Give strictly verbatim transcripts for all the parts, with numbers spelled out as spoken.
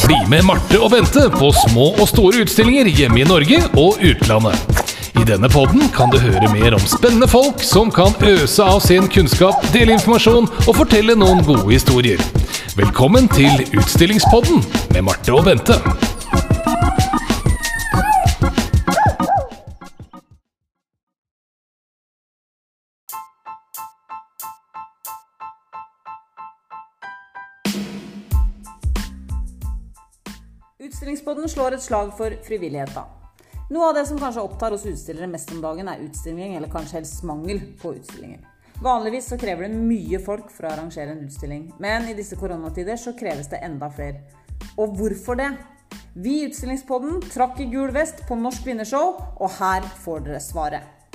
Bli med Marte og Bente på små og store utstillinger hjemme i Norge og utlandet. I denne podden kan du høre mer om spennende folk som kan øse av sin kunnskap, dele informasjon og fortelle noen gode historier. Velkommen til Utstillingspodden med Marte og Bente. Utstillingspodden slår et slag for frivilligheten. Noe av det som kanskje opptar oss utstillere mest om dagen er utstilling, eller kanskje helst mangel på utstillinger. Vanligvis så krever det mye folk for å arrangere en utstilling, men i disse koronatider så kreves det enda flere. Og hvorfor det? Vi i Utstillingspodden trakk i gul vest på Norsk Vinnershow, og her får dere svaret.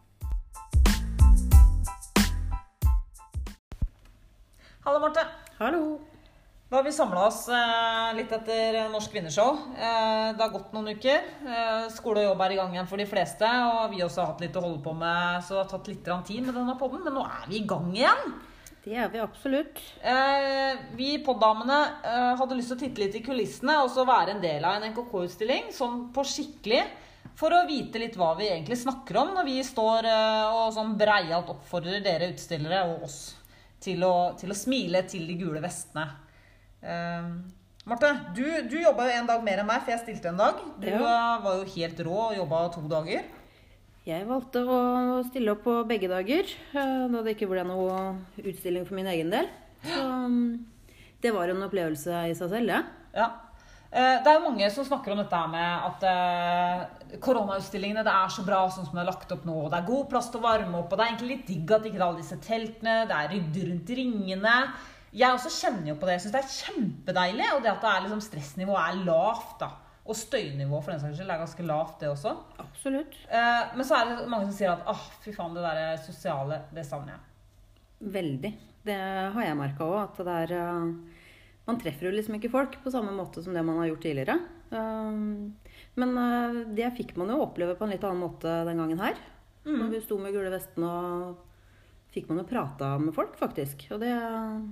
Hallo Marte. Hallo. Da har vi samlet oss eh, litt etter Norsk Vinnershow. Eh, det har gått noen uker. Eh, skole og jobb er i gang igjen for de fleste, og vi også har hatt litt å holde på med, så det har tatt litt tid med denne podden, men nå er vi i gang igjen. Det er vi absolutt. Eh, vi poddamene eh, hadde lyst til å titte litt i kulissene, og så være en del av en N K K-utstilling, sånn på skikkelig, for å vite litt hva vi egentlig snakker om når vi står eh, og sånn breialt oppfordrer dere utstillere og oss til å, til å smile til de gule vestene. Uh, Marte, du, du jobbet jo en dag mer enn meg, for jeg stilte en dag. Du ja. var jo helt rå og jobbet to dager. Jeg valgte å stille opp på begge dager, da det ikke ble noe utstilling for min egen del. Så det var en opplevelse i seg selv, ja. Ja. Uh, det er jo mange som snakker om dette med at uh, koronautstillingene, det er så bra sånn som det er lagt opp nå. Det er god plass til å varme opp, og det er egentlig litt digg at ikke alle disse teltene, det er rydde rundt ringene. Jeg også kjenner jo på det. Jeg synes det er kjempedeilig, og det at det er liksom stressnivået er lavt da. Og støynivået for den saks skyld er ganske lavt det også. Absolutt. Eh, men så er det mange som sier at, åh, fy faen, det der sosiale, det savner jeg. Veldig. Det har jeg merket også, at det er, uh, man treffer jo liksom ikke folk på samme måte som det man har gjort tidligere. Uh, men uh, det fikk man jo oppleve på en litt annen måte den gangen her. Mm. Når vi sto med gule vesten og fikk man jo prate med folk faktisk. Og det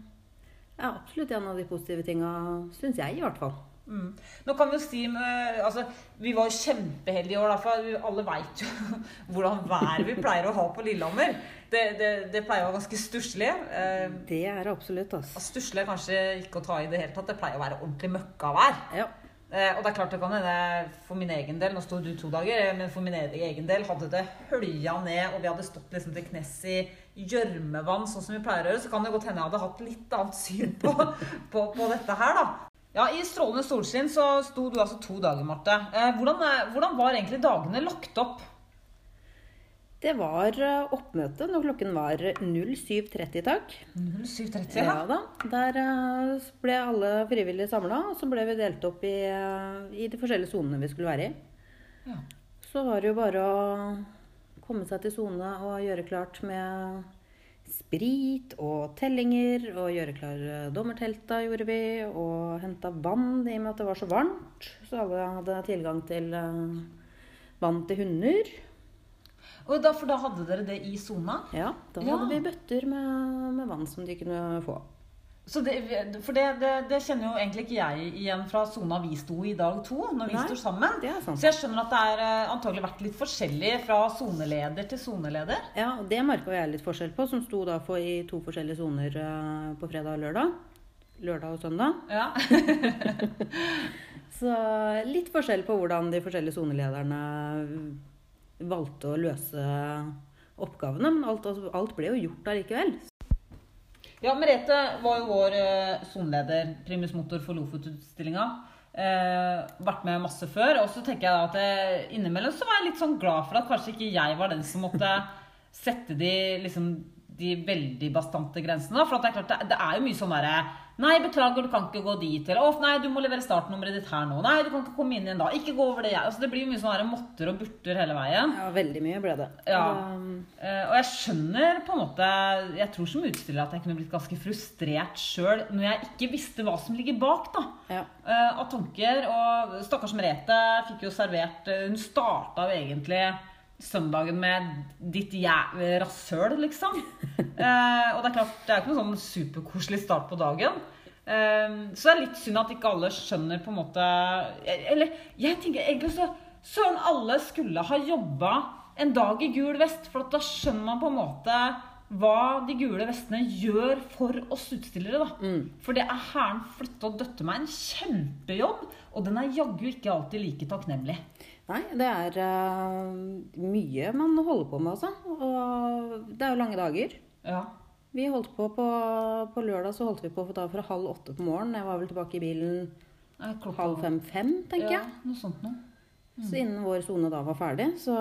er absolutt en av de positive tingene, synes jeg i hvert fall. Mm. Nå kan vi jo si, altså, vi var jo kjempeheldige i år, for alle vet jo hvordan vær vi pleier å ha på Lillehammer. Det, det, det pleier å være ganske stusslig. Det er det absolutt, altså. Stusslig er kanskje ikke å ta i det hele tatt, det pleier å være ordentlig møkkavær. Ja. Og det er klart det kan hende, for min egen del, nå stod du to dager, men for min egen del hadde det hølja ned, og vi hadde stått liksom til kness i gjørmevann, sånn som vi pleier å gjøre, så kan det godt hende jeg hadde hatt litt annet syn på, på, på dette her da. Ja, i strålende solskinn så stod du altså to dager, Marte. Hvordan, hvordan var egentlig dagene lagt opp? Det var oppmøte når klokken var null syv tretti, takk. null syv tretti, ja? Ja da. Der ble alle frivillige samlet, og så ble vi delt opp i, i de forskjellige zonene vi skulle være i. Ja. Så var det jo bare å komme seg til zone og gjøre klart med sprit og tellinger, og gjøre klar dommertelta gjorde vi, og hentet vann i og med at det var så varmt, så alle hadde tilgang til vann til hunder. Og da, for da hadde dere det i zona? Ja, da hadde ja. vi bøtter med, med vann som de kunne få. Så det, for det, det, det kjenner jo egentlig ikke jeg igjen fra zona vi sto i dag to, når vi Nei, står sammen. Det er sant. Så jeg skjønner at det er antagelig vært litt forskjellig fra zoneleder til zoneleder. Ja, det merket jeg litt forskjell på, som sto da for i to forskjellige zoner på fredag og lørdag. Lørdag og søndag. Ja. Så litt forskjell på hvordan de forskjellige zonelederne valgte å løse oppgavene, men alt, alt ble jo gjort der likevel. Ja, Merete var jo vår zoneleder, primus motor for Lofotutstillingen. Eh, vært med masse før, og så tenker jeg at det, innimellom så var jeg litt sånn glad for at kanskje ikke jeg var den som måtte sette de, liksom, de veldig bastante grensene. For at det er klart, det, det er jo mye sånn der, nei, beklager, du kan ikke gå dit, eller, å, nei, du må levere startnummeret ditt her nå, nei, du kan ikke komme inn igjen da, ikke gå over det, altså det blir jo mye sånn der måtter og burter hele veien. Ja, veldig mye ble det. Ja, um... og jeg skjønner på en måte, jeg tror som utstiller at jeg kunne blitt ganske frustrert selv, når jeg ikke visste hva som ligger bak da, ja. uh, av tanker, og stakkars Merete fikk jo servert, hun startet jo egentlig søndagen med ditt jævlig rasøl, liksom. eh, og det er klart, det er ikke noen sånn superkoselig start på dagen. Um, så det er litt synd at ikke alle skjønner på en måte, eller jeg tenker egentlig så sånn alle skulle ha jobbet en dag i gul vest, for da skjønner man på en måte hva de gule vestene gjør for oss utstillere da. Mm. For det er herren flytte og døtte meg en kjempejobb, og den er jaggu ikke alltid like takknemlig. Nei, det er uh, mye man holder på med altså, og det er jo lange dager. Ja. Vi holdt på, på på lørdag så holdt vi på da fra halv åtte på morgenen. Jeg var vel tilbake i bilen halv fem-fem, tenker jeg. Ja, noe sånt nå. Mm. Så innen vår zone da var ferdig, så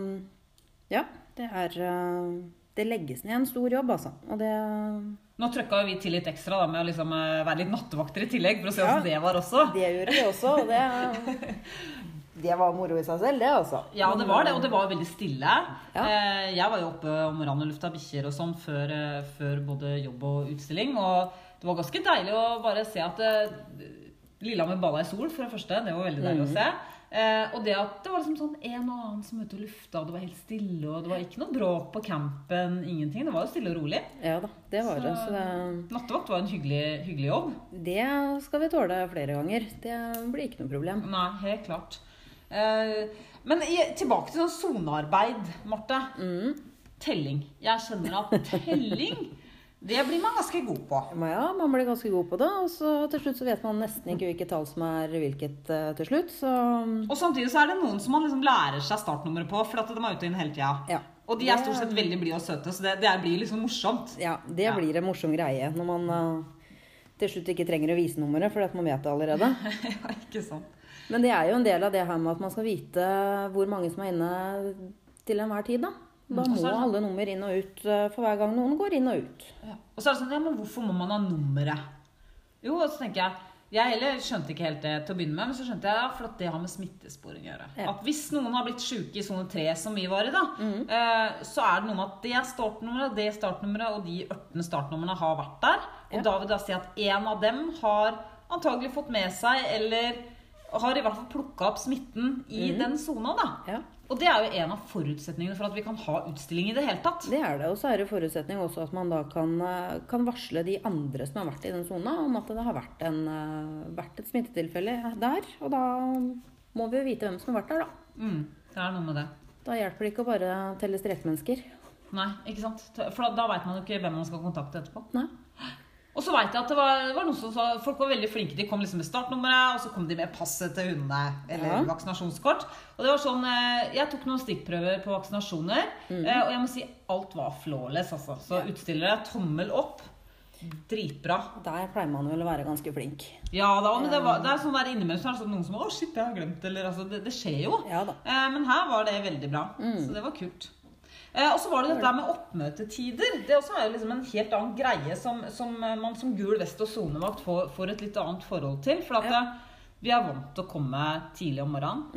ja, det er... Uh, Det legges ned en stor jobb, altså. Og det... Nå trykket vi til litt ekstra da, med å liksom være litt nattevakter i tillegg, for å se ja, hvordan det var også. Det gjorde vi også, og det, det var moro i seg selv, det altså. Ja, det var det, og det var veldig stille. Ja. Jeg var jo oppe om morgenen og lufta bikkjer og sånn før, før både jobb og utstilling, og det var ganske deilig å bare se at Lillehammer balla i sol, for det første. Det var veldig deilig mm. å se. Eh, og det at det var liksom sånn en og annen som ute og lufta, og det var helt stille, og det var ikke noe bråk på campen, ingenting. Det var jo stille og rolig. Ja da, det var det. Så det... Nattevakt var en hyggelig, hyggelig jobb. Det skal vi tåle flere ganger. Det blir ikke noe problem. Nei, helt klart. Eh, men tilbake til sånn sonearbeid, Marte. Mm. Telling. Jeg kjenner at telling... Det blir man ganske god på. Ja, man blir ganske god på det, og så til slutt så vet man nesten ikke hvilket tall som er hvilket uh, til slutt. Så... Og samtidig så er det noen som man liksom lærer seg startnummeret på, for at de er ute inn hele tida. Ja. Og de er stort sett veldig blide og søte, så det, det blir liksom morsomt. Ja, det ja. blir en morsom greie når man uh, til slutt ikke trenger å vise nummeret, for at man vet det allerede. Ja, ikke sant. Men det er jo en del av det her med at man skal vite hvor mange som er inne til enhver tid da. Da må sånn, alle nummer inn og ut for hver gang noen går inn og ut. Ja. Og så er det sånn, ja, men hvorfor må man ha nummeret? Jo, og så tenker jeg, jeg heller skjønte ikke helt det til å begynne med, men så skjønte jeg, ja, for at det har med smittesporing å gjøre. Ja. At hvis noen har blitt syke i zone tre som vi var i da, mm. eh, så er det noe med at det startnummeret, det startnummeret og de ørten startnumrene har vært der. Og ja. da vil da si at en av dem har antagelig fått med seg, eller har i hvert fall plukket opp smitten i mm. den zona da. Ja. Og det er jo en av forutsetningene for at vi kan ha utstilling i det hele tatt. Det er det, og så er det forutsetning også at man da kan, kan varsle de andre som har vært i den zona om at det har vært, en, vært et smittetilfelle der, og da må vi jo vite hvem som har vært der da. Mm, det er noe med det. Da hjelper det ikke å bare telle strekkmennesker. Nei, ikke sant? For da, da vet man jo ikke hvem man skal kontakte etterpå. Nei. Og så vet jeg at det var, det var noen som sa, folk var veldig flinke, de kom liksom med startnummeret, og så kom de med passet til hundene, eller ja. vaksinasjonskort. Og det var sånn, jeg tok noen stikkprøver på vaksinasjoner, mm. og jeg må si, alt var flawless, altså. Så ja. utstillere, tommel opp, dritbra. Der pleier man vel å være ganske flink. Ja da, men det, var, det er sånn der innimellom, så er det sånn noen som, å shit, jeg har glemt, eller altså, det, det skjer jo. Ja da. Men her var det veldig bra, mm. så det var kult. Eh, og så var det dette med oppmøtetider. Det også er jo liksom en helt annen greie som, som man som gul vest og zonevakt får, får et litt annet forhold til. For at ja. vi er vant til å komme tidlig om morgenen.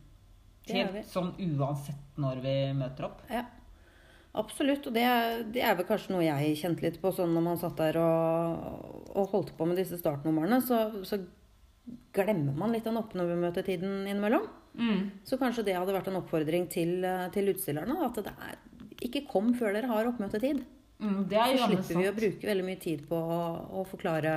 Mm. Helt sånn uansett når vi møter opp. Ja, absolutt. Og det, det er vel kanskje noe jeg kjente litt på sånn når man satt der og, og holdt på med disse startnumrene, så, så glemmer man litt den oppmøtetiden innimellom. Mm. Så kanskje det hadde vært en oppfordring til, til utstillerne at det er, ikke kom før dere har oppmøtetid. Mm, det er så slipper vi å bruke veldig mye tid på å, å forklare.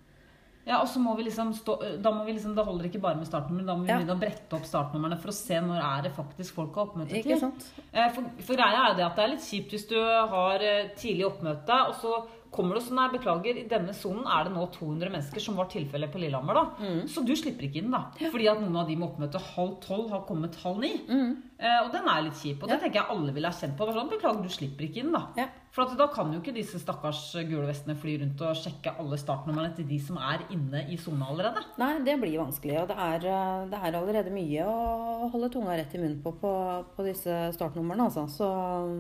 Ja, og så må vi liksom stå, da må vi liksom, da holder det ikke bare med startnummer, da må vi ja. begynne å brette opp startnummerne for å se når er det faktisk folk har oppmøtetid. Ikke sant? For, for greia er det at det er litt kjipt hvis du har tidlig oppmøte, og så kommer du sånn her, beklager, i denne zonen er det nå to hundre mennesker som var tilfellet på Lillehammer da. Mm. Så du slipper ikke inn da. Ja. Fordi at noen av de med oppmøte halv tolv har kommet halv ni. Mm. Eh, og den er litt kjip. Og ja. det tenker jeg alle vil ha kjent på. Sånn, beklager, du slipper ikke inn da. Ja. For at da kan jo ikke disse stakkars gule vestene fly rundt og sjekke alle startnumrene til de som er inne i zona allerede. Nei, det blir vanskelig. Og det er, det er allerede mye å holde tunga rett i munnen på på, på disse startnumrene, altså. Så...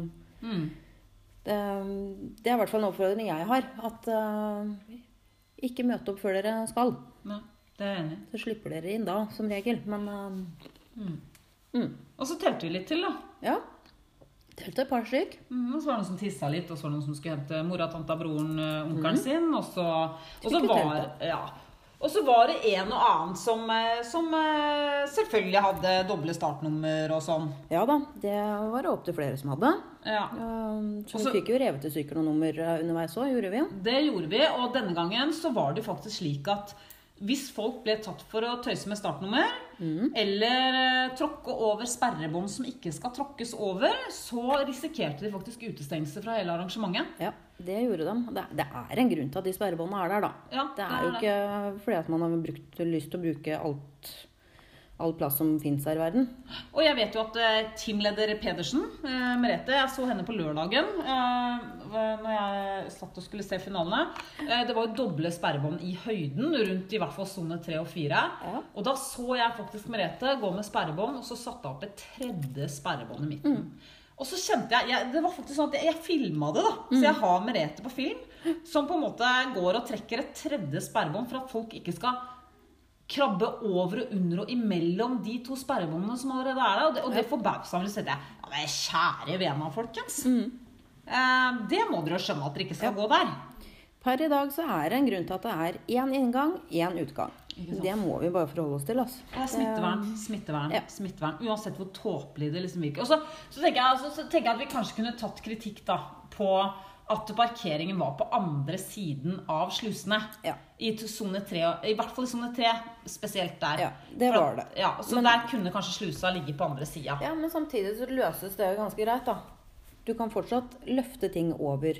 Mm. Det, det er i hvert fall en oppfordring jeg har, at uh, ikke møte opp før dere skal. Nei, det er jeg enig. Så slipper dere inn da, som regel. Men, uh, mm. Mm. Og så telte vi litt til da. Ja, telte et par styk. Mm, og så var det noen som tissa litt, og så var det noen som skulle hente mora, tanta, broren, uh, onkelen mm. sin. Og så, og så var, ja, Og så var det en og annen som, som selvfølgelig hadde doble startnummer og sånn. Ja da, det var det opp til flere som hadde. Ja. Så vi fikk jo revet til stykker noen nummer underveis også, gjorde vi. Det gjorde vi, og denne gangen så var det faktisk slik at hvis folk ble tatt for å tøyse med startnummer, mm. eller eh, tråkke over sperrebånd som ikke skal tråkkes over, så risikerte de faktisk utestengelse fra hele arrangementet. Ja, det gjorde de. Det, det er en grunn til at de sperrebåndene er der da. Ja, det er det jo ikke det. Fordi at man har brukt, lyst til å bruke alt, all plass som finnes her i verden. Og jeg vet jo at eh, teamleder Pedersen, eh, Merete, jeg så henne på lørdagen, eh, når jeg satt og skulle se finalene. Eh, det var jo doble sperrebånd i høyden, rundt i hvert fall zone tre og fire. Ja. Og da så jeg faktisk Merete gå med sperrebånd, og så satte jeg opp et tredje sperrebånd i midten. Mm. Og så kjente jeg, jeg, det var faktisk sånn at jeg, jeg filmet det da, mm. så jeg har Merete på film, som på en måte går og trekker et tredje sperrebånd for at folk ikke skal krabbe over og under og imellom de to sperrebåndene som allerede er der, og det, og det forbauset meg, så jeg, ja, men kjære vena, folkens. Mm. Eh, det må dere skjønne at dere ikke skal ja. gå der. Per i dag så er det en grunn til at det er en inngang, en utgang. Det må vi bare forholde oss til, altså. Ja, smittevern, smittevern, ja. smittevern, uansett hvor tåpelig det liksom virker. Og så, så, tenker jeg, så, så tenker jeg at vi kanskje kunne tatt kritikk da, på at parkeringen var på andre siden av slusene. Ja. I zone tre, i hvert fall i zone tre, spesielt der. Ja, det For, var det. Ja, så men, der kunne kanskje slusa ligge på andre siden. Ja, men samtidig så løses det jo ganske greit da. Du kan fortsatt løfte ting over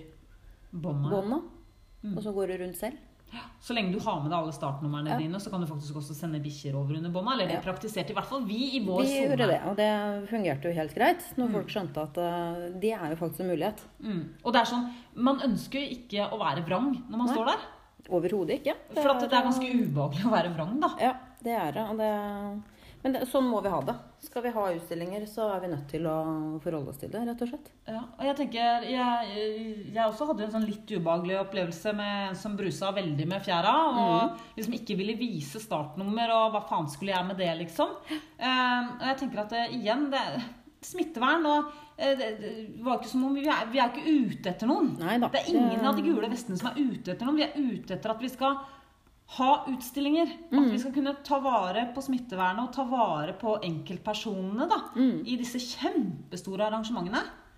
båndet, mm. og så går du rundt selv. Ja, så lenge du har med deg alle startnumrene ja. dine, så kan du faktisk også sende bikkjer over under båndet, eller det ja. praktiserte i hvert fall vi i vår zone. Vi gjorde det, og det fungerte jo helt greit, når mm. folk skjønte at uh, det er jo faktisk en mulighet. Mm. Og det er sånn, man ønsker ikke å være vrang når man Nei. står der. Overhodet ikke. Det For at det er ganske ubehagelig å være vrang da. Ja, det er det, og det... Men det, sånn må vi ha det. Skal vi ha utstillinger, så er vi nødt til å forholde oss til det, rett og slett. Ja, og jeg tenker, jeg, jeg også hadde en sånn litt ubehagelig opplevelse med en som brusa veldig med fjæra, og mm. liksom ikke ville vise startnummer, og hva faen skulle jeg med det, liksom. Uh, og jeg tenker at det, igjen, det smittevern, og uh, det, det var ikke som om vi er, vi er ikke ute etter noen. Neida, det er ingen det... av de gule vestene som er ute etter noen. Vi er ute etter at vi skal ha utstillinger, mm. at vi skal kunne ta vare på smittevernet og ta vare på enkeltpersonene da, mm. i disse kjempestore arrangementene.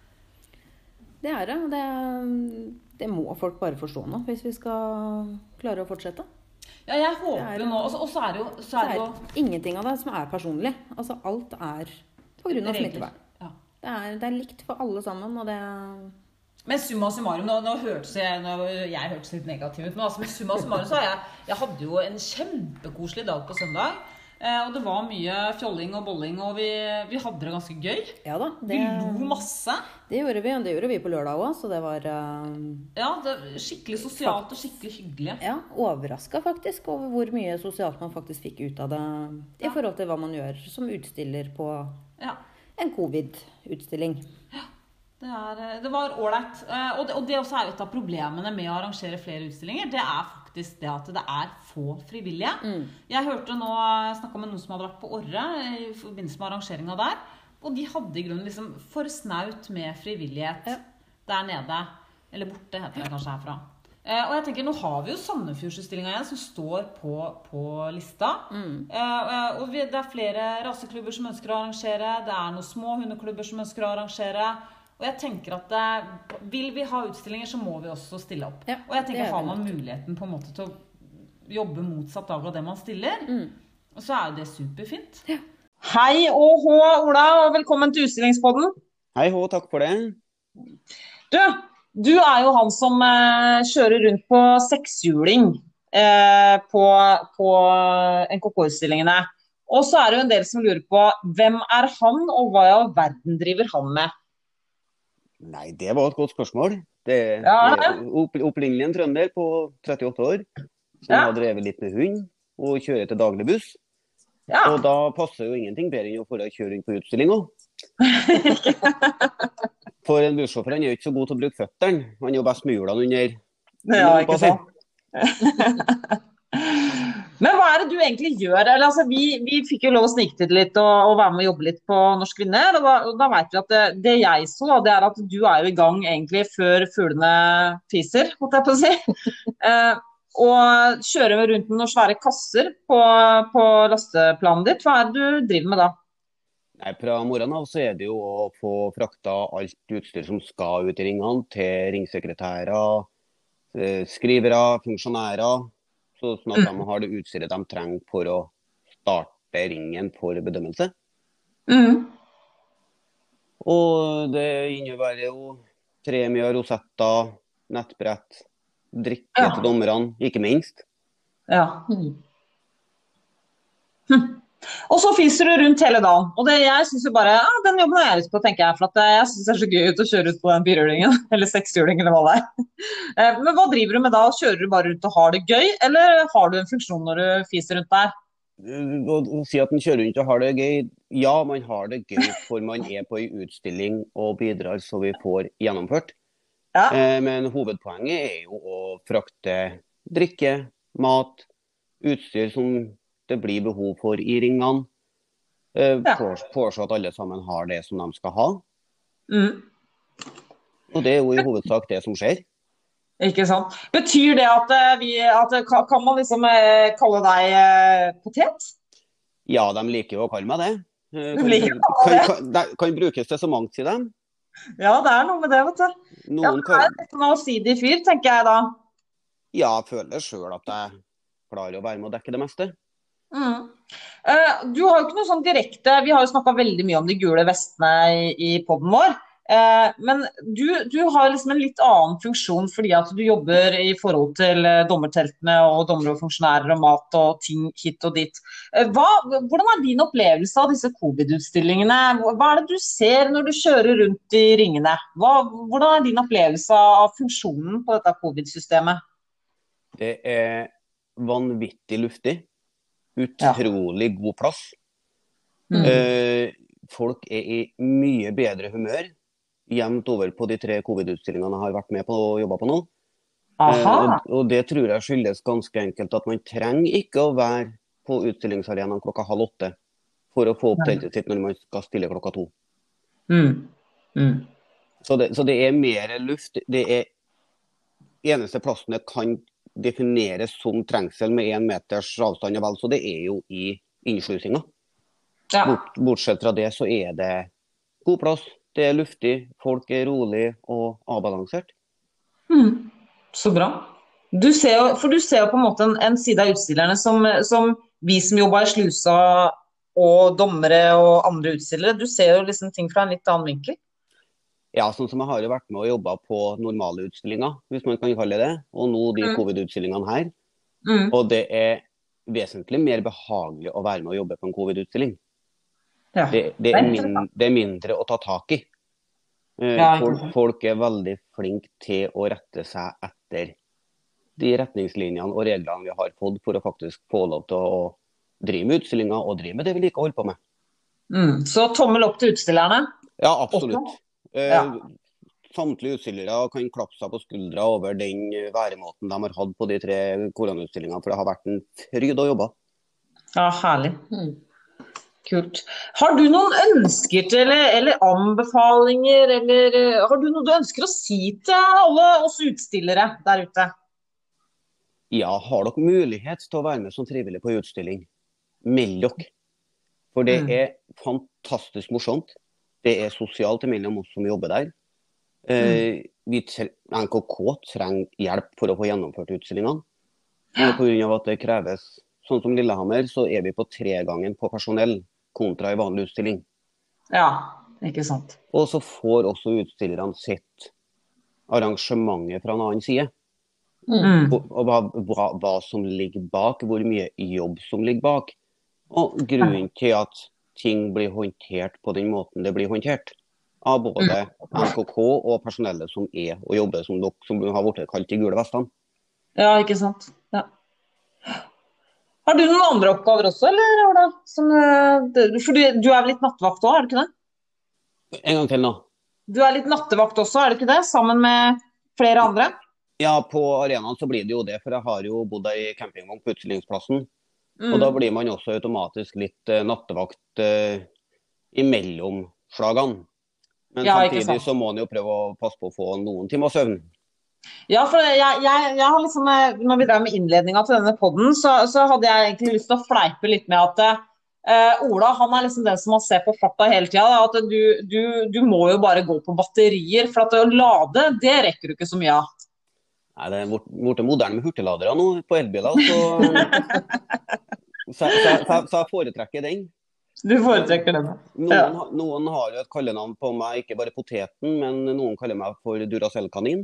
Det er det, det, det må folk bare forstå nå, hvis vi skal klare å fortsette. Ja, jeg håper jo nå, og så er det jo... Så er det jo ingenting av det som er personlig, altså alt er på grunn av smittevern. Ja. Det, er, det er likt for alle sammen, og det Men summa summarum, nå, nå hørtes jeg, nå, jeg hørtes litt negativt ut, men altså med summa summarum så har jeg, jeg hadde jo en kjempekoselig dag på søndag, eh, og det var mye fjolling og bolling, og vi, vi hadde det ganske gøy. Ja da. Det, vi lo masse. Det gjorde vi, og det gjorde vi på lørdag også, så det var... Uh, ja, det var skikkelig sosialt og skikkelig hyggelig. Ja, overrasket faktisk over hvor mye sosialt man faktisk fikk ut av det, i forhold til hva man gjør som utstiller på ja. en covid-utstilling. Ja. Det, er, det var ålreit, og det, og det også er et av problemene med å arrangere flere utstillinger. Det er faktisk det at det er få frivillige. Mm. Jeg hørte nå, jeg snakket med noen som hadde vært på Orre i forbindelse med arrangeringen der, og de hadde i grunnen liksom for snaut med frivillighet ja. der nede, eller borte heter det kanskje herfra. Og jeg tenker, nå har vi jo Sandefjordsutstillingen igjen som står på, på lista. Mm. Og vi, det er flere raseklubber som ønsker å arrangere, det er noen små hundeklubber som ønsker å arrangere, og jeg tenker at det, vil vi ha utstillinger, så må vi også stille opp. Ja, og jeg tenker, har man muligheten på en måte til å jobbe motsatt av det man stiller, mm. så er jo det superfint. Ja. Hei og hå, Ola, og velkommen til Utstillingspodden. Hei hå, takk for det. Du, du er jo han som eh, kjører rundt på sekshjuling eh, på, på N K K-utstillingene. Og så er det jo en del som lurer på, hvem er han, og hva i all verden driver han med? Nei, det var et godt spørsmål. Det er ja. opp, opprinnelig en trønder på trettiåtte år, som ja. har drevet litt med hund, og kjører til daglig buss. Ja. Og da passer jo ingenting bedre enn å få kjøre rundt på utstillinger. For en bussjåfør, han er jo ikke så god til å bruke føtterne. Han er jo best med hjulene under. Ja, ikke sant? Men hva er det du egentlig gjør? Eller, altså, vi, vi fikk jo lov å snike til litt og, og være med og jobbe litt på Norsk Kvinner, og da, og da vet vi at det, det jeg så, det er at du er jo i gang egentlig før fuglene fiser, måtte jeg på å si. Eh, og kjøre rundt med noen svære kasser på, på lasteplanen ditt. Hva er det du driver med da? Nei, fra morgenen av så er det jo å få frakta alt utstyr som skal ut i ringene til ringsekretærer, eh, skrivere, funksjonærer, så sånn at de har det utstyret de trenger for å starte ringen for bedømmelse. Mm. Og det innebærer jo premie, rosetter, nettbrett, drikke Ja. til dommerne, ikke minst. Ja. Hm. Og så fiser du rundt hele dagen. Og det, jeg synes jo bare, ja, den jobben har jeg lyst på, tenker jeg. For at jeg synes det er så gøy ut å kjøre ut på den firehjulingen, eller sekshjulingen, eller hva det er. Eh, Men hva driver du med da? Kjører du bare rundt og har det gøy, eller har du en funksjon når du fiser rundt der? Å å si at man kjører rundt og har det gøy, ja, man har det gøy, for man er på en utstilling og bidrar så vi får gjennomført. Ja. Eh, Men hovedpoenget er jo å frakte drikke, mat, utstyr som det blir behov for i ringene. Eh, Ja. Pås påse at alle sammen har det som de skal ha. Mm. Og det er jo i hovedsak det som skjer. Ikke sant? Betyr det at, eh, vi, at eh, kan kan man liksom eh, kalle deg eh, potet? Ja, de liker jo å kalle meg det. Eh, De Kan, liker å kalle kan, det. kan, det kan brukes til så mangt, sier de. Ja, det er noe med det, vet du. Ja, Noen det kan, er litt en allsidig fyr, tenker jeg da. ja, føler selv at jeg klarer å være med å dekke det meste. Mm. Eh, Du har jo ikke noe sånn direkte, vi har jo snakket veldig mye om de gule vestene i, i podden vår, eh, men du, du har liksom en litt annen funksjon fordi at du jobber i forhold til eh, dommerteltene og dommere og funksjonærer og mat og ting hit og dit. Eh, Hva, hvordan er din opplevelse av disse covid-utstillingene? Hva er det du ser når du kjører rundt i ringene? Hva, hvordan er din opplevelse av funksjonen på dette covid-systemet? Det er vanvittig luftig. Utrolig god plass. Mm. Eh, folk er i mye bedre humør jevnt over på de tre covid-utstillingene jeg har vært med på og jobbet på nå. Eh, Aha. og, og det tror jeg skyldes ganske enkelt at man trenger ikke å være på utstillingsarenaen klokka halv åtte for å få opp teltet sitt når man skal stille klokka to. Mm. Mm. Så det, så det er mer luft. Det er eneste plassen det kan defineres som trengsel med en meters avstand, og vel, så det er jo i innslusinga. Ja. Bort, bortsett fra det så er det god plass, det er luftig, folk er rolig og avbalansert. Mm. Så bra. Du ser jo, for du ser jo på en måte en, en side av utstillerne som, som vi som jobber i slusa og dommere og andre utstillere, du ser jo liksom ting fra en litt annen vinkel. Ja, sånn som jeg har jo vært med å jobbe på normale utstillinger, hvis man kan kalle det, og nå de Mm. covid-utstillingene her. Mm. Og det er vesentlig mer behagelig å være med å jobbe på en covid-utstilling. Ja. Det, det, er min, det er mindre å ta tak i. Eh, Ja, ikke folk, sant. folk er veldig flinke til å rette seg etter de retningslinjene og reglene vi har fått for å faktisk få lov til å drive med utstillinger og drive med det vi liker å holde på med. Mm. Så tommel opp til utstillerne. Ja, absolutt. Eh, Ja. Samtlige utstillere kan klappe seg på skuldra over den væremåten de har hatt på de tre koronautstillingene, for det har vært en fryd å jobbe. Ja, herlig. Mm. Kult. Har du noen ønsker til, eller, eller anbefalinger, eller eh, har du noe du ønsker å si til alle oss utstillere der ute? Ja, har dere mulighet til å være med som frivillig på en utstilling, meld dere. For det Mm. er fantastisk morsomt. Det er sosialt mellom oss som jobber der. Eh, vi tre- N K K trenger hjelp for å få gjennomført utstillingene. Eh, På grunn av at det kreves, sånn som Lillehammer, så er vi på tregangen på personell kontra en vanlig utstilling. Ja, ikke sant. Og så får også utstillerne sett arrangementet fra en annen side. Mm. Og og hva, hva, hva som ligger bak, hvor mye jobb som ligger bak. Og grunnen til at ting blir håndtert på den måten det blir håndtert. Av både N K K og personellet som er og jobber som dere, som har blitt kalt de gule vestene. Ja, ikke sant. Ja. Har du noen andre oppgaver også, eller Ola? Som, eh, det- for du, du er vel litt nattevakt også, er du ikke det? En gang til nå. Du er litt nattevakt også, er du ikke det? Sammen med flere andre? Ja, på arenaen så blir det jo det, for jeg har jo bodd i campingvogn på utstillingsplassen. Mm. Og da blir man også automatisk litt eh, nattevakt eh, imellom slagene. Men Ja, ikke samtidig sant. så må man jo prøve å passe på å få noen timer søvn. Ja, for jeg, jeg, jeg har liksom, når vi drev med innledningen til denne podden, så, så hadde jeg egentlig lyst til å fleipe litt med at uh, Ola, han er liksom den som man ser på farta hele tiden, da, at du, du, du må jo bare gå på batterier, for at å lade, det rekker du ikke så mye av. Nei, det er blitt moderne med hurtigladere nå på elbiler, så, så, så, så, så jeg foretrekker den. Du foretrekker den, noen, ja. Noen har jo et kallenavn på meg, ikke bare poteten, men noen kaller meg for Duracell-kanin.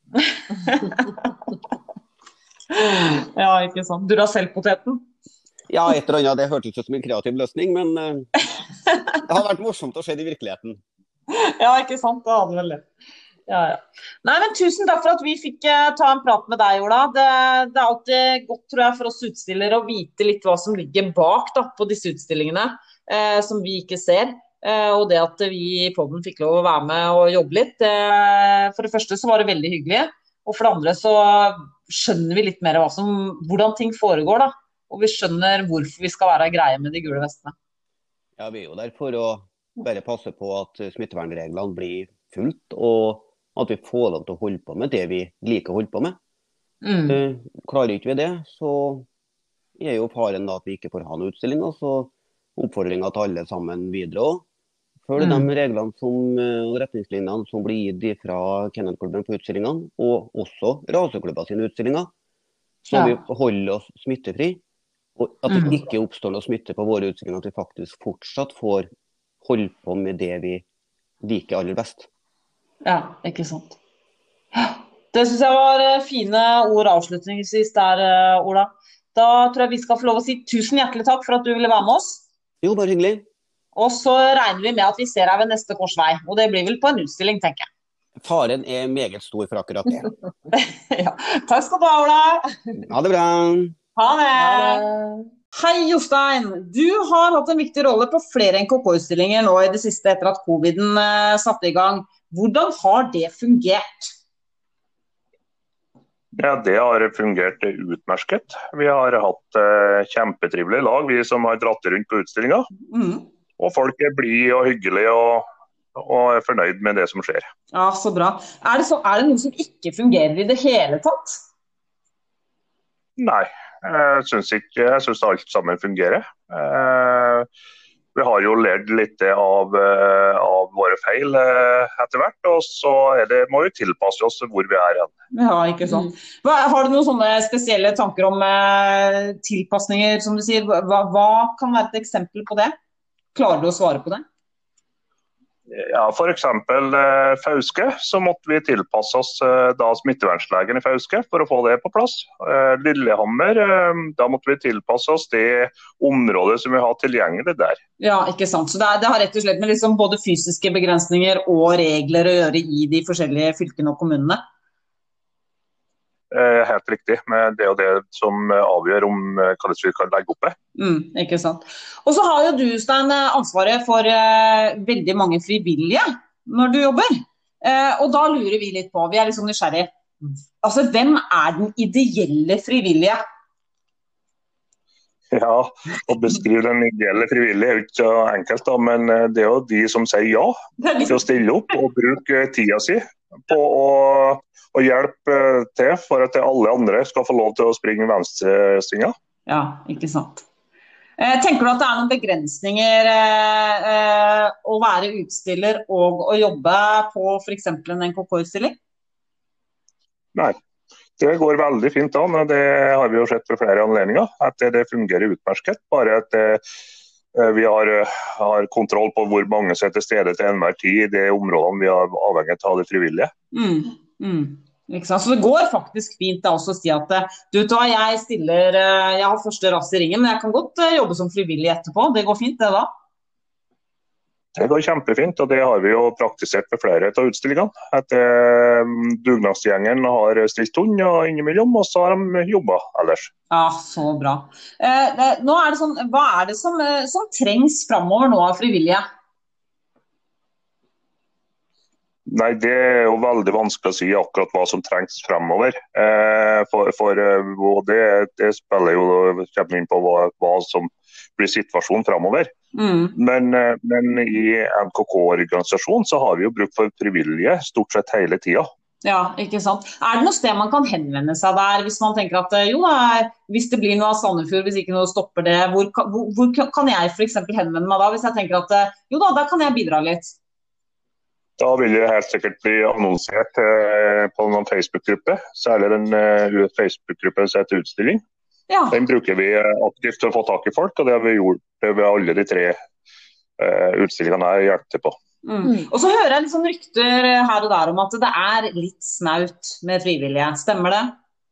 Ja, ikke sant. Duracell-poteten? Ja, et eller annet. Det hørtes ut som en kreativ løsning, men uh, det har vært morsomt å se det i virkeligheten. Ja, ikke sant. Det hadde vel det. Ja, ja. Nei, men tusen takk for at vi fikk uh, ta en prat med deg, Ola. Det, det er alltid godt, tror jeg, for oss utstillere å vite litt hva som ligger bak da, på disse utstillingene, uh, som vi ikke ser. Uh, og det at vi i podden fikk lov å være med og jobbe litt. Uh, for det første så var det veldig hyggelig, og for det andre så skjønner vi litt mer hva som, hvordan ting foregår da, og vi skjønner hvorfor vi skal være greie med de gule vestene. Ja, vi er jo der for å bare passe på at smittevernreglene blir fulgt, og at vi får lov til å holde på med det vi liker å holde på med. Mm. Uh, klarer ikke vi det, så er jo faren da at vi ikke får ha noen utstillinger, så oppfordringen til alle sammen videre også. Følg mm. de reglene som, og retningslinjene som blir gitt fra Kennelklubben på utstillingene, og også raseklubber sine utstillinger, så ja. Vi holder oss smittefri, og at det mm. ikke oppstår noe smitte på våre utstillinger, at vi faktisk fortsatt får holde på med det vi liker aller best. Ja, ikke sant. Det synes jeg var fine ord avslutningsvis der, Ola. Da tror jeg vi skal få lov å si tusen hjertelig takk for at du ville være med oss. Jo, bare hyggelig. Og så regner vi med at vi ser deg ved neste korsvei, og det blir vel på en utstilling, tenker jeg. Faren er meget stor for akkurat det. Ja. Takk skal du ha, Ola. Ha det bra. Ha det. Ha det. Hei, Jostein. Du har hatt en viktig rolle på flere N K K-utstillinger nå i det siste etter at coviden uh, satte i gang. Hvordan har det fungert? Ja, det har fungert utmerket. Vi har hatt uh, kjempetrivelig lag, vi som har dratt rundt på utstillinga. Mm. Og folk er blide og hyggelige og, og er fornøyd med det som skjer. Ja, så bra. Er det, så, er det noe som ikke fungerer i det hele tatt? Nei, jeg synes ikke. Jeg synes alt sammen fungerer. Uh, vi har jo lært litt av, uh, av våre feil uh, etter hvert, og så er det, må vi tilpasse oss hvor vi er igjen. Ja, ikke sant. Hva, har du noen sånne spesielle tanker om uh, tilpasninger, som du sier? Hva, hva kan være et eksempel på det? Klarer du å svare på det? Ja, for eksempel eh, Fauske, så måtte vi tilpasse oss eh, da smittevernslegen i Fauske for å få det på plass. Eh, Lillehammer, eh, da måtte vi tilpasse oss det området som vi har tilgjengelig der. Ja, ikke sant. Så det, er, det har rett og slett med liksom både fysiske begrensninger og regler å gjøre i de forskjellige fylkene og kommunene? Helt riktig, men det er jo det som avgjør om hva vi kan legge opp med. Mm, ikke sant. Og så har jo du, Stein, ansvaret for uh, veldig mange frivillige når du jobber. Uh, og da lurer vi litt på, vi er litt sånn nysgjerrige. Altså, hvem er den ideelle frivillige? Ja, å beskrive den ideelle frivillige er jo ikke så enkelt, da, men det er jo de som sier ja til å stille opp og bruke tida si på å og hjelpe til for at alle andre skal få lov til å springe venstresvinga. Ja, ikke sant. Eh, tenker du at det er noen begrensninger eh, å være utstiller og å jobbe på for eksempel en N K K-utstilling? Nei, det går veldig fint an, og det har vi jo sett ved flere anledninger, at det fungerer utmerket, bare at eh, vi har, har kontroll på hvor mange som er til stede til enhver tid i de områdene vi er avhengig av det frivillige. Mm, mm. Ikke sant? Så det går faktisk fint da også å si at du vet hva, jeg stiller, jeg har første rass i ringen, men jeg kan godt jobbe som frivillig etterpå. Det går fint det da? Det går kjempefint, og det har vi jo praktisert ved flere av utstillingene. At eh, dugnadsgjengen har stilt hund og innimellom, og så har de jobbet ellers. Ja, så bra. Eh, nå er det sånn, hva er det som, som trengs fremover nå av frivillige? Nei, det er jo veldig vanskelig å si akkurat hva som trengs fremover. Eh, for, for og det, det spiller jo kommer inn på hva, hva som blir situasjonen fremover. Mm. Men, men i N K K-organisasjonen så har vi jo bruk for frivillige stort sett hele tida. Ja, ikke sant. Er det noe sted man kan henvende seg der, hvis man tenker at jo, det er, hvis det blir noe av Sandefjord, hvis ikke noe stopper det, hvor, hvor, hvor kan jeg for eksempel henvende meg da, hvis jeg tenker at jo da, der kan jeg bidra litt? Da vil det helt sikkert bli annonsert eh, på noen Facebook-gruppe, særlig den eh, Facebook-gruppen som heter Utstilling. Ja. Den bruker vi aktivt til å få tak i folk, og det har vi gjort ved alle de tre eh, utstillingene jeg hjelper til på. Mm. Og så hører jeg litt sånn rykter her og der om at det er litt snaut med frivillige. Stemmer det?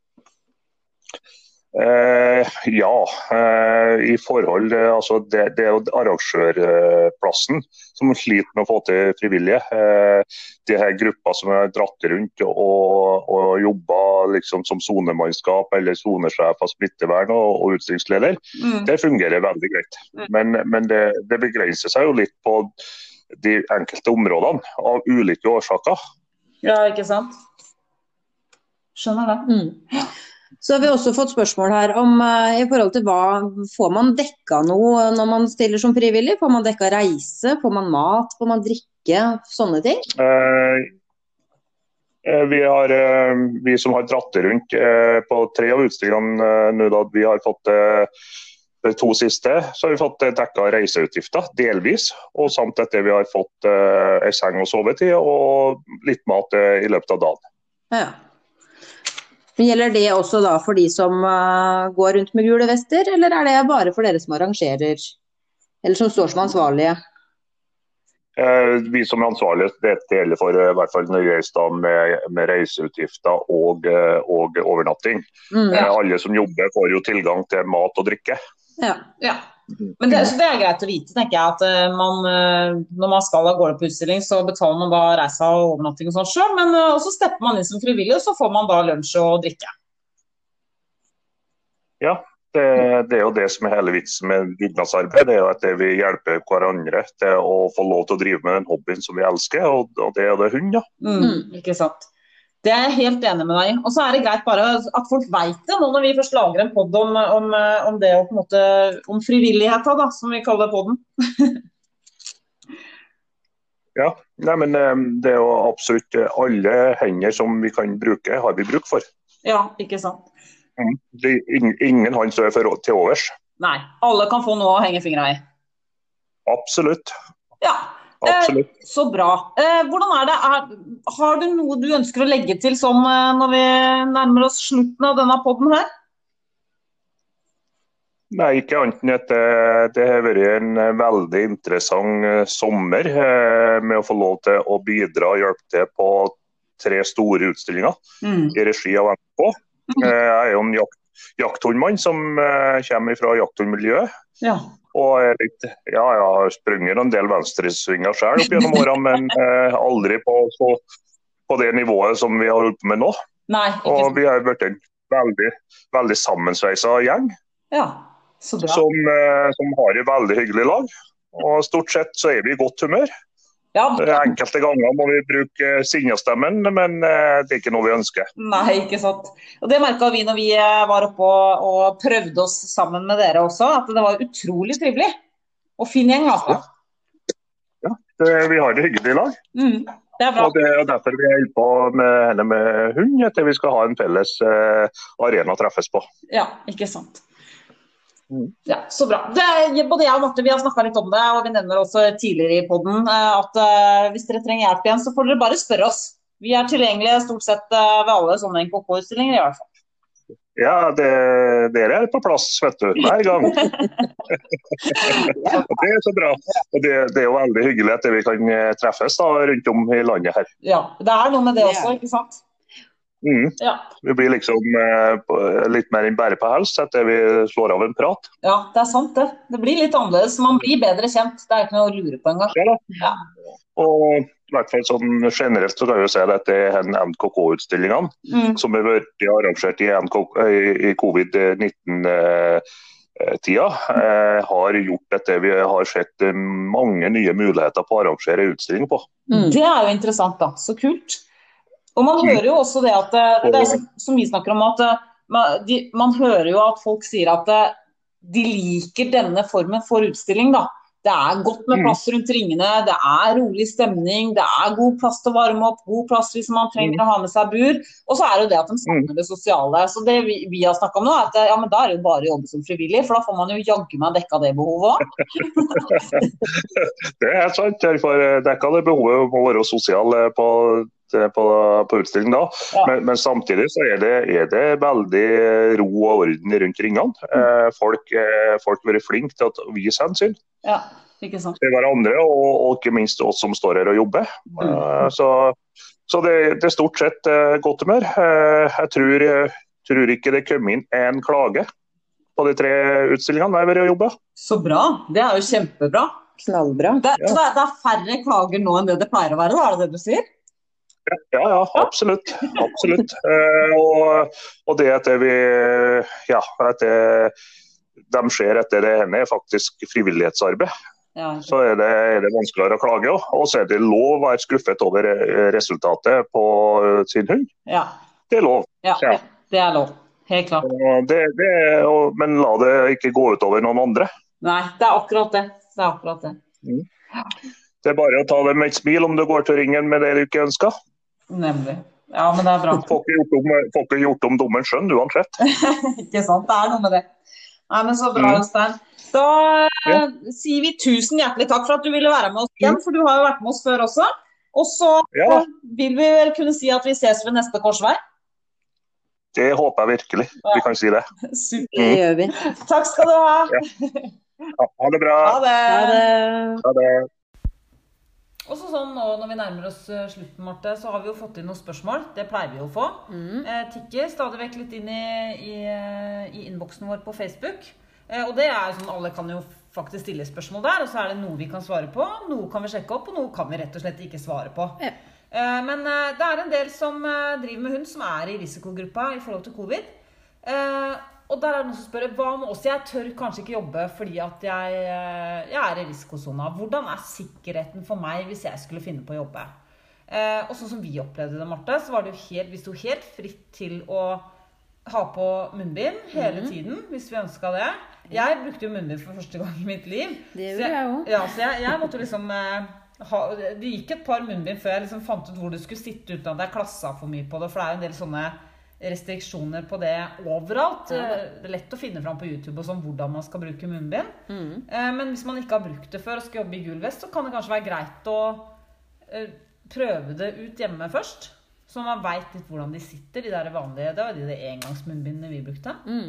Eh, ja, eh, i forhold altså det, det er jo arrangørplassen som sliter med å få til frivillige. Eh, de her grupper som er dratt rundt og, og jobber liksom som sonemannskap eller sonesjef av smittevern og, og utstillingsleder, mm. det fungerer veldig greit. Men, men det, det begrenser seg jo litt på de enkelte områdene av ulike årsaker. Ja, ikke sant? Skjønner det. Mm. Så har vi også fått spørsmål her om uh, i forhold til hva, får man dekka noe når man stiller som frivillig? Får man dekka reise? Får man mat? Får man drikke? Sånne ting? Eh, vi, har, eh, vi som har dratt rundt eh, på tre av utstillingene eh, nå da vi har fått eh, de to siste, så har vi fått dekka reiseutgifter, delvis, og samt etter vi har fått uh, en seng og sovetid, og litt mat uh, i løpet av dagen. Ja. Men gjelder det også da for de som uh, går rundt med gule vester, eller er det bare for dere som arrangerer, eller som står som ansvarlige? Uh, vi som er ansvarlige, det gjelder for uh, i hvert fall Nøyeistad med, med reiseutgifter og, uh, og overnatting. Mm, ja. uh, alle som jobber får jo tilgang til mat og drikke. Ja, ja. Men det, det er greit å vite, tenker jeg, at man, når man skal av gårde på utstilling, så betaler man da reise og overnatting og sånn selv, men også stepper man inn som frivillig, og så får man da lunsj og drikke. Ja, det, det er jo det som er hele vitsen med dugnadsarbeid, det er jo at vi hjelper hverandre til å få lov til å drive med den hobbyen som vi elsker, og, og det er det hund, ja. Mm, ikke sant. Det er jeg helt enig med deg i. Og så er det greit bare at folk vet det, nå når vi først lager en podd om, om, om det og på en måte om frivilligheten, da, som vi kaller podden. Ja, nei, men det er jo absolutt alle hender som vi kan bruke, har vi bruk for. Ja, ikke sant. Mm. Det, ingen hånd står for til overs. Nei, alle kan få noe å henge fingrene i. Absolutt. Ja. Absolutt. Eh, så bra. Eh, hvordan er det? Er, har du noe du ønsker å legge til sånn eh, når vi nærmer oss slutten av denne podden her? Nei, ikke annet enn at det, det har vært en veldig interessant eh, sommer eh, med å få lov til å bidra og hjelpe til på tre store utstillinger mm. i regi av N K. Mm. Eh, jeg er jo en jakt, jakthundmann som eh, kommer fra jakthundmiljøet. Ja. Og jeg, litt, ja, jeg har sprunget en del venstresvinger selv opp gjennom årene, men eh, aldri på, på, på det nivået som vi har holdt på med nå. Nei, og vi har vært en veldig, veldig sammensveisa gjeng, ja, så bra. Som, eh, som har et veldig hyggelig lag. Og stort sett så er vi i godt humør. Ja. Enkelte ganger må vi bruke sinnastemmen, men eh, det er ikke noe vi ønsker. Nei, ikke sant. Og det merket vi når vi var oppe og, og prøvde oss sammen med dere også, at det var utrolig trivelig. Og fin gjeng, altså. Ja, ja det, vi har det hyggelig i lag. Mm, det er bra. Og det er derfor vi holder på med henne med hund, etter vi skal ha en felles eh, arena å treffes på. Ja, ikke sant. Ja, så bra. Det, både jeg og Marte vi har snakket litt om det, og vi nevner også tidligere i podden at uh, hvis dere trenger hjelp igjen, så får dere bare spørre oss. Vi er tilgjengelige stort sett uh, ved alle sånne N K K-utstillinger i hvert fall. Ja, det, dere er på plass, vet du, hver gang. Det er så bra. Og det, det er jo veldig hyggelig at vi kan treffes da, rundt om i landet her. Ja, det er noe med det også, ikke sant? Mm. Ja. Vi blir liksom eh, litt mer enn bare på helse etter vi slår av en prat. Ja, det er sant det. Det blir litt annerledes. Man blir bedre kjent. Det er ikke noe å lure på engang. Ja, ja. Og i hvert fall sånn generelt så kan jeg jo si at det er en N K K-utstillingene mm. som har vært arrangert i, N K K, i covid nitten-tida, eh, har gjort at vi har sett mange nye muligheter på å arrangere utstilling på. Mm. Det er jo interessant da. Så kult. Og man hører jo også det at, det er som, som vi snakker om, at man, de, man hører jo at folk sier at de liker denne formen for utstilling da. Det er godt med plass rundt ringene, det er rolig stemning, det er god plass til å varme opp, god plass hvis man trenger å ha med seg bur, og så er det jo det at de savner det sosiale. Så det vi, vi har snakket om nå, er at ja, men da er det jo bare å jobbe som frivillig, for da får man jo jaggu meg dekka det behovet også. Det er sant, for dekka det behovet må være sosial på, på, på utstilling da, ja. men, men samtidig så er det, er det veldig ro og orden rundt ringene. Mm. Folk, folk er flinke til å vise hensyn. Ja, ikke sant. Til hverandre, og, og ikke minst oss som står her og jobber. Mm. Uh, så så det, det er stort sett uh, godt humør. Uh, jeg tror, uh, tror ikke det kom inn en klage på de tre utstillingene jeg har vært og jobbet. Så bra, det er jo kjempebra. Knallbra. Det, ja. Så det er, det er færre klager nå enn det det pleier å være, da, er det det du sier? Ja, ja, absolutt. absolutt. Uh, og, og det at vi, ja, at det, de skjer etter det henne er faktisk frivillighetsarbeid. Ja, okay. Så er det, er det vanskeligere å klage også. Og så er det lov å være skuffet over resultatet på sin hund. Ja. Det er lov. Ja, ja. Det er lov. Helt klart. Det, det, og, men la det ikke gå ut over noen andre. Nei, det er akkurat det. Det er akkurat det. Mm. Det er bare å ta det med et smil om du går til ringen med det du ikke ønsker. Nemlig. Ja, men det er bra. Får ikke gjort om, får ikke gjort om dommen skjønn, uansett. Ikke sant, det er noe med det. Nei, men så bra, Øystein. Da ja. sier vi tusen hjertelig takk for at du ville være med oss igjen, for du har jo vært med oss før også. Og så ja. vil vi vel kunne si at vi ses ved neste korsvei. Det håper jeg virkelig. Ja. Vi kan si det. Super. Det gjør vi. Takk skal du ha. Ja. Ja, ha det bra. Ha det. Ha det. Ha det. Og så sånn nå når vi nærmer oss slutten, Marte, så har vi jo fått inn noen spørsmål. Det pleier vi jo å få. Mm. Eh, tikker stadig vekk litt inn i, i, i innboksen vår på Facebook. Eh, og det er sånn, alle kan jo faktisk stille spørsmål der, og så er det noe vi kan svare på, noe kan vi sjekke opp, og noe kan vi rett og slett ikke svare på. Ja. Eh, men eh, det er en del som eh, driver med hund som er i risikogruppa i forhold til covid. Eh, og der er det noen som spør, hva med oss? Jeg tør kanskje ikke jobbe fordi at jeg, jeg er i risikosona. Hvordan er sikkerheten for meg hvis jeg skulle finne på å jobbe? Eh, og sånn som vi opplevde det, Marte, så var det jo helt, vi sto helt fritt til å ha på munnbind hele tiden, hvis vi ønsket det. Jeg brukte jo munnbind for første gang i mitt liv. Det gjorde jeg også. Ja, så jeg, jeg måtte liksom... Eh, ha, det gikk et par munnbind før jeg liksom fant ut hvor du skulle sitte uten at jeg klasset for mye på det, for det er jo en del sånne restriksjoner på det overalt. Ja. Det er lett å finne fram på YouTube og sånn hvordan man skal bruke munnbind. Mm. Men hvis man ikke har brukt det før og skal jobbe i gul vest, så kan det kanskje være greit å prøve det ut hjemme først. Så man vet litt hvordan de sitter, de der vanlige, det var de, de engangsmunnbindene vi brukte. Mm.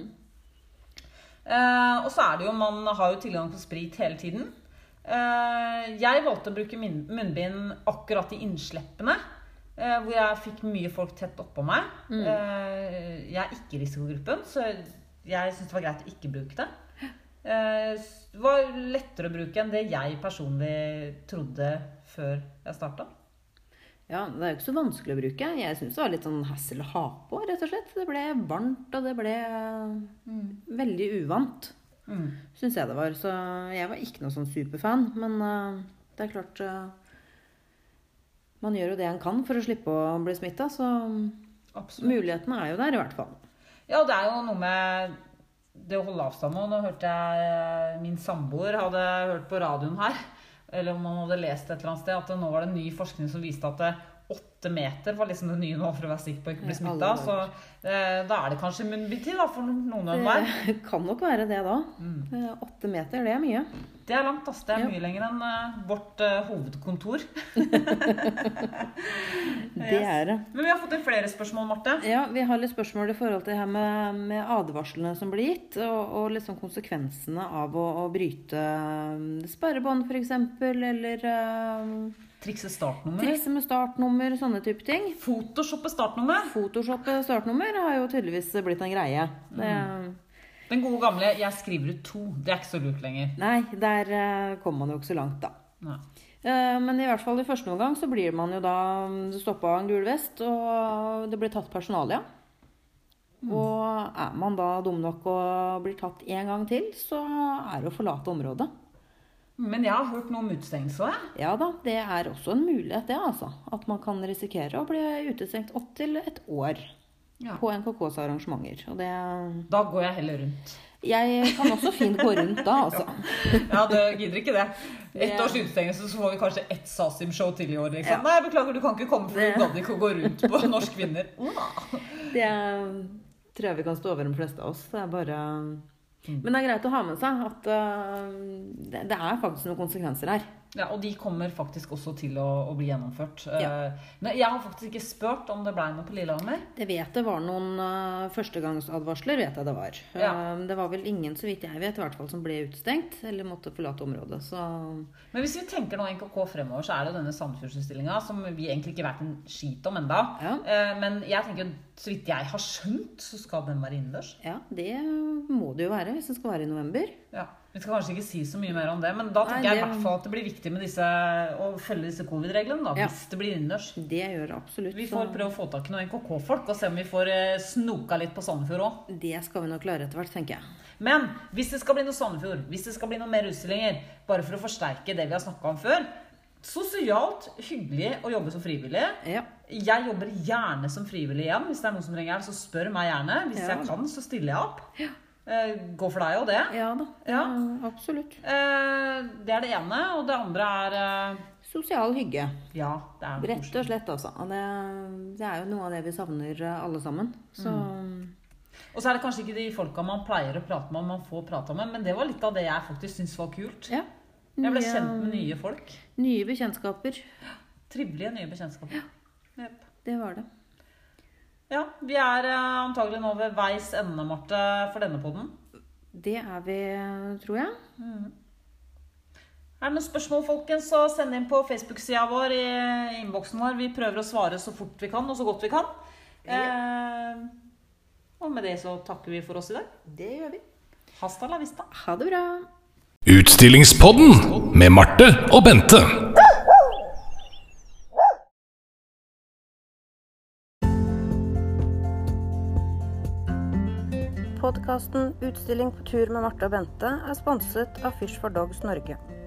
Og så er det jo, man har jo tilgang på sprit hele tiden. Jeg valgte å bruke munnbind akkurat i innsleppene, hvor jeg fikk mye folk tett opp på meg. Mm. Jeg er ikke i risikogruppen, så jeg synes det var greit å ikke bruke det. Det var lettere å bruke enn det jeg personlig trodde før jeg startet. Ja, det er jo ikke så vanskelig å bruke. Jeg synes det var litt sånn hassel å ha på, rett og slett. Det ble varmt, og det ble mm. veldig uvant, mm. synes jeg det var. Så jeg var ikke noe sånn superfan, men uh, det er klart... Uh, Man gjør jo det en kan for å slippe å bli smittet, så Absolutt. Mulighetene er jo der i hvert fall. Ja, det er jo noe med det å holde avstand. Nå hørte jeg min samboer hadde hørt på radioen her, eller om han hadde lest et eller annet sted, at nå var det en ny forskning som viste at det åtte meter var liksom det nye nå for å være sikker på å ikke bli smittet. Så eh, da er det kanskje munnbindtid da, for noen av dem der. Det kan nok være det da. Mm. Åtte meter, det er mye. Det er langt, ass. Det er ja. mye lenger enn uh, vårt uh, hovedkontor. Det er det. Men vi har fått inn flere spørsmål, Marte. Ja, vi har litt spørsmål i forhold til det her med, med advarslene som blir gitt, og, og liksom konsekvensene av å, å bryte sperrebånd for eksempel, eller... Uh, Trikse startnummer. Trikse med startnummer, sånne type ting. Photoshoppe startnummer. Photoshoppe startnummer har jo tydeligvis blitt en greie. Mm. Det, Den gode gamle, jeg skriver ut to. Det er ikke så lurt lenger. Nei, der uh, kommer man jo ikke så langt da. Nei. Uh, men i hvert fall i første omgang så blir man jo da stoppet av en gul vest, og det blir tatt personalia. Mm. Og er man da dum nok og blir tatt en gang til, så er det å forlate området. Men jeg har hørt noe om utestengelse. Ja da, det er også en mulighet det altså. At man kan risikere å bli utestengt opp til et år. Ja. På N K K's arrangementer. Og det, Da går jeg heller rundt. jeg kan også fint gå rundt da, altså. Ja, du gidder ikke det. Et års utstengelse, så får vi kanskje ett Sasim-show til i år. Liksom. Ja. Nei, beklager, du kan ikke komme, for du gadd ikke å gå rundt på Norsk Vinner. Det tror jeg vi kan stå over de fleste av oss. Det er bare... Men det er greit å ha med seg at uh, det, det er faktisk noen konsekvenser her. Ja, og de kommer faktisk også til å, å bli gjennomført. Ja. Uh, men jeg har faktisk ikke spurt om det ble noe på Lillehammer. Det vet det var noen uh, førstegangsadvarsler, vet jeg det var. Ja. Uh, det var vel ingen, så vidt jeg vet, i hvert fall som ble utstengt, eller måtte forlate området. Så... Men hvis vi tenker nå N K K fremover, så er det denne Sandefjordsutstillingen, som vi egentlig ikke vet en skit om enda. Ja. Uh, men jeg tenker, så vidt jeg har skjønt, så skal den være innendørs. Ja, det må det jo være hvis det skal være i november. Ja, vi skal kanskje ikke si så mye mer om det, men da tenker Nei, det... jeg i hvert fall at det blir viktig med disse, å følge disse covid-reglene da, Ja. hvis det blir innendørs. Det gjør det absolutt. Vi får prøve å få tak i noen N K K-folk, og se om vi får eh, snoka litt på Sandefjord også. Det skal vi nok klare etter hvert, tenker jeg. Men hvis det skal bli noe Sandefjord, hvis det skal bli noe mer utstillinger, bare for å forsterke det vi har snakket om før, sosialt hyggelig å jobbe som frivillig. Ja. Jeg jobber gjerne som frivillig igjen. Hvis det er noen som trenger hjelp, så spør meg gjerne. Hvis Ja. jeg kan, så stiller jeg opp. Ja. Eh, Gå for deg og det. Ja da, Ja. absolutt. Eh, Det er det ene, og det andre er eh, Sosial hygge. ja, det er Rett og slett, altså. Og Det, det er jo noe av det vi savner eh, alle sammen. Så Og så er det kanskje ikke de folka man pleier å prate med, man får prate med, men det var litt av det jeg faktisk synes var kult. ja. Jeg ble Nye- kjent med nye folk. Nye bekjentskaper. Trivelige nye bekjentskaper. Jep. Det var det. Ja, vi er eh, antagelig nå ved veis ende, Marte, for denne podden. Det er vi, tror jeg. Er det noen spørsmål, folkens, så send inn på Facebook-siden vår i innboksen vår. Vi prøver å svare så fort vi kan, og så godt vi kan. Eh, og med det så takker vi for oss i dag. Det gjør vi. Hasta la vista. Ha det bra. Utstillingspodden med Marte og Bente. Podcasten Utstilling på tur med Marte og Bente er sponset av Fish for Dogs Norge.